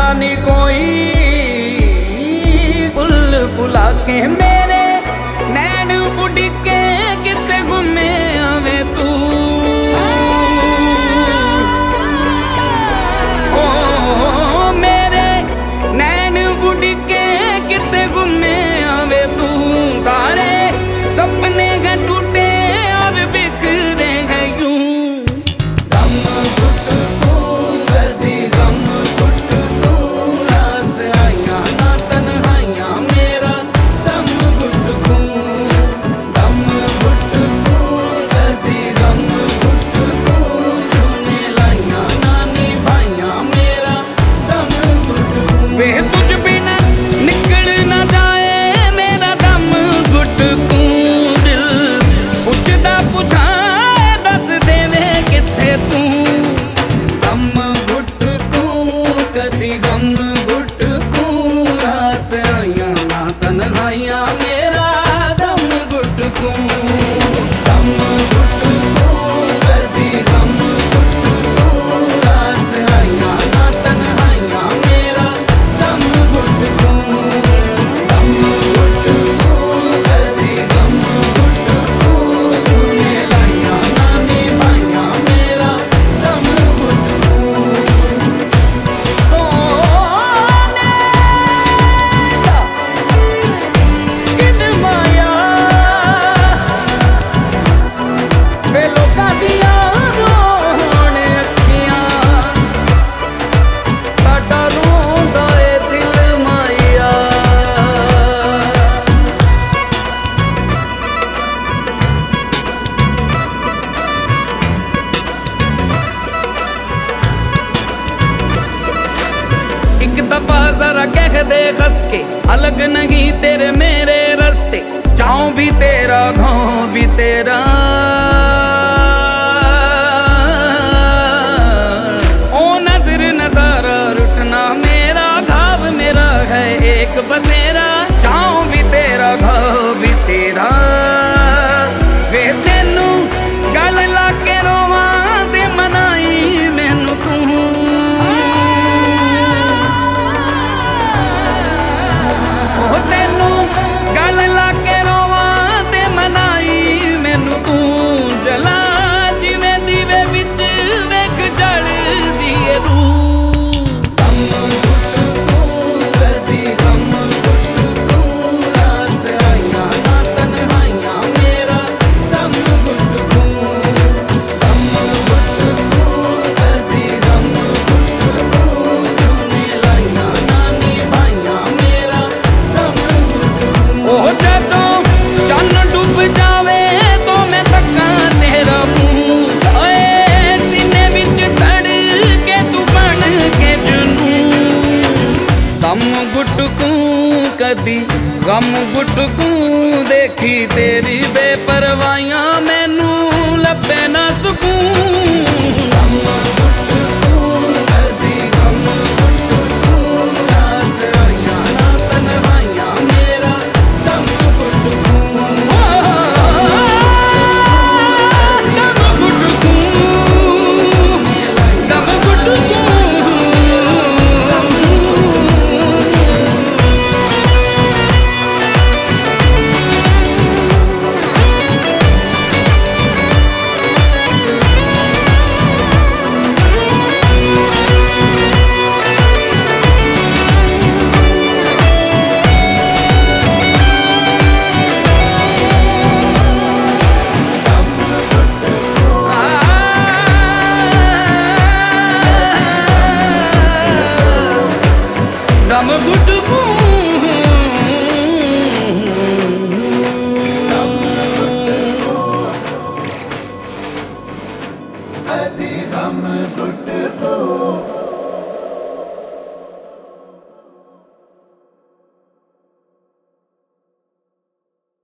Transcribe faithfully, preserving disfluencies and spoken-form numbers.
नी कोई बुल बुला के मेरे नैन उड़ के किते घूमे आवे तू। ओ मेरे नैन उड़ के किते घूमे आवे तू। सारे सपने हैं टूटे और बिखरे हैं यूं। गम घुट तू कदी गम घुट तू रास आइया ना तन्हाइयां मेरा गम घुट तू। गम घुट तू कदी गम घुट तू तूने लाइया नानी भाइया मेरा गम घुट तू। वे तुझ बिना निकल ना जाए मेरा गम घुट तू। दिल पुछदा पुछाए दस देवे किथे तू। गम घुट तू कदी गम घुट तू रास आइया ना तन्हाइयां मेरा गम घुट तू। गम घुट तू कदी गम घुट तू रास आइया ना तन्हाइयां मेरा गम घुट तू। गम घुट तू कदी गम घुट तू तूने लाइया नानी भाइया मेरा गम घुट तू। सोने दा किन माया वे लोकां दियां रोण अखियां साडा रोंदा ए दिल माया। एक दफा जरा कह दे हंस के अलग नहीं तेरे मेरे रास्ते। जाऊं भी तेरा गाऊं भी तेरा ओ नजर नजारा रुठना मेरा घाव मेरा है एक बसेरा। जाऊं भी तेरा घाव भी तेरा वे तेनू गल ला के रोवां ते मनाई मैनू तू। ओ तेनू गल ला के रोवां ते मनाई मैनू तू। जला जिवें दीवे विच वेख जलदी ए रूह। गम घुट तू कदी गम घुट तू रास आइया ना तन्हाइयां मेरा गम घुट तू। गम घुट तू कदी गम घुट तू तूने लाइया नानी भाइया मेरा गम घुट तू। ओ जदों चन्न डुब जावे तो मैं तक्कां तेरा मुंह। ओए सीने विच धड़ के तू बन के जुनून। गम घुट तू कदी गम घुट तू देखी तेरी बेपरवाहियां